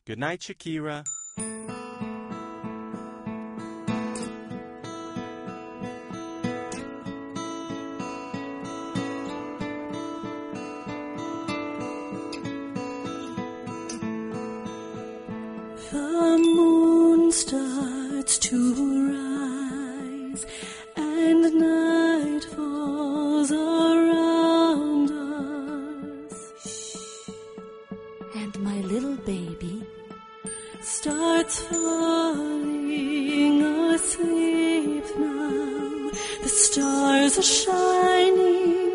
Good night, Shakira. The moon starts to rise and night falls around us. And my little baby starts falling asleep now. The stars are shining